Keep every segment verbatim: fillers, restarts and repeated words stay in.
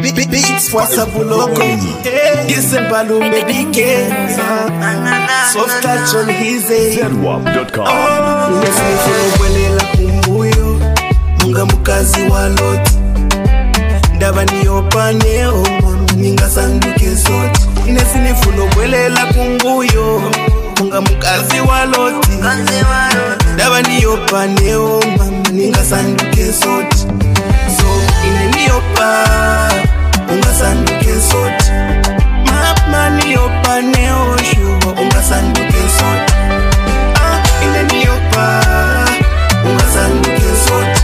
Beats for Sabuloko. Yes, a balloon, baby, soft touch on his Z W A P dot com. Nesinifunowelela kumbuyo munga mukazi wa Loti ndaba niyopaneo mama ningasanduke zoti. Nesinifunowelela kumbuyo munga mukazi wa Loti ndaba niyopaneo mama ningasanduke zoti. So ineniyopa ungasanduke zoti. Mama niyopaneo shuwa ungasanduke zoti. Ineniyopa ungasanduke zoti.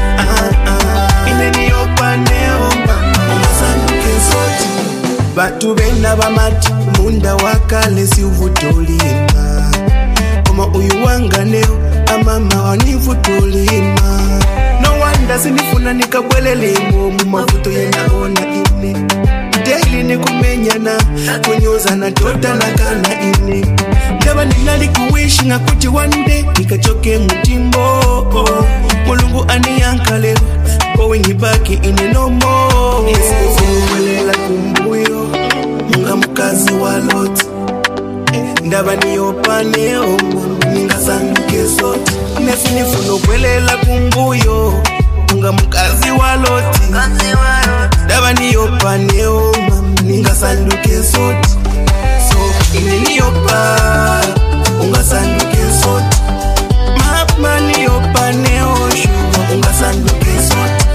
Ineniyopaneo ungasanduke zoti. Batu bena bamati munda wakale si uvutolima koma uyu wanganeo amama wanivutolima. No wonder sinifuna nikabwelelemo mumavuto yenaona ine daily nikumenyana kunyoza na tota na kana ine ndaba ninali kuwishi ngakuti one day nikachoke mutimbo mulungu aniyankalelo kowe ngibaki ine no more. Nesinifunowelela kumbuyo munga mukazi wa Loti ndaba niyopaneo mama ningasanduke zoti. Nesinifunowelela kumbuyo munga mukazi wa Loti ndaba niyopaneo mama ningasanduke zoti. So ineniyopa ungasanduke zoti. Mama niyopaneo shuwa ungasanduke zoti.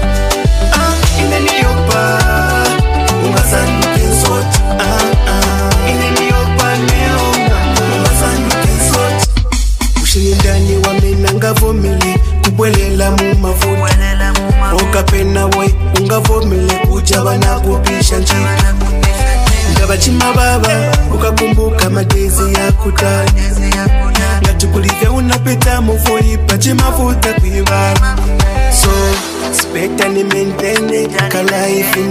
Ah, ineniyopa ungasanduke zoti. Ah, ah, ineniyopaneo mama ungasanduke zoti. Ushindani wa mina ngavomile kubwelela mu mavuta okapena we ungavomile kujaba na kupisha njita ndaba chima baba ukakumbuka madezi ya kutali ngatukulive unapita mufoipa chimafuta kuibaba. So speta ni maintain kalaifi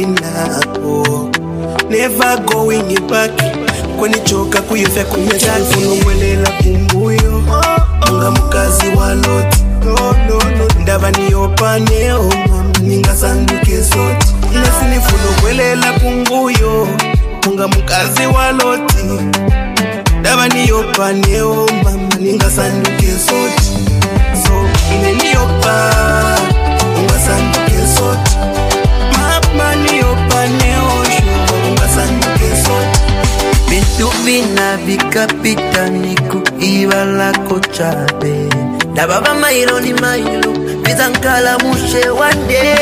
nilinapo never going back kwenichoka kuife kunyachati. Funowelela kumbuyo munga mukazi wa Loti ndaba niyopaneo mama ningasanduke zoti. Nesinifunowelela kumbuyo munga mukazi wa Loti ndaba niyopaneo mama ningasanduke zoti. So ineniyopa ungasanduke zoti. Mama niyopaneo shuwa ungasanduke zoti. Bintu bina vikapita niku iwala kochabe na baba mailo ni mailo bizankala mushe wande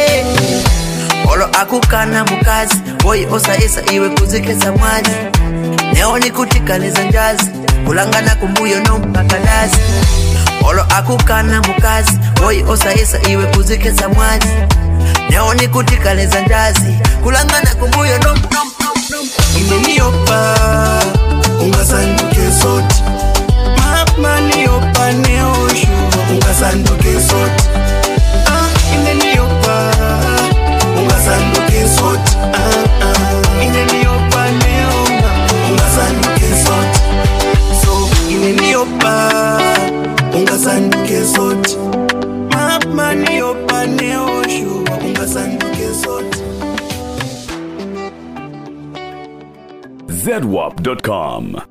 olo akukana mukazi boy osa esa iwe kuzikeza mwazi neo ni kutikaliza njazi kulangana kumbuyo no mpakadazi olo akukana mukazi boy osa esa iwe kuzikeza mwazi neo ni kutikaliza njazi kulangana kumbuyo no ineniyopa ungasanduke zoti. Mama niyopaneo shuwa ungasanduke zoti. Ah, ineniyopa ungasanduke zoti. Ah, ah, ineniyopaneo ungasanduke zoti. So ineniyopa ungasanduke zoti. Mama niyopaneo shuwa ungasanduke zoti. Z W A P dot com.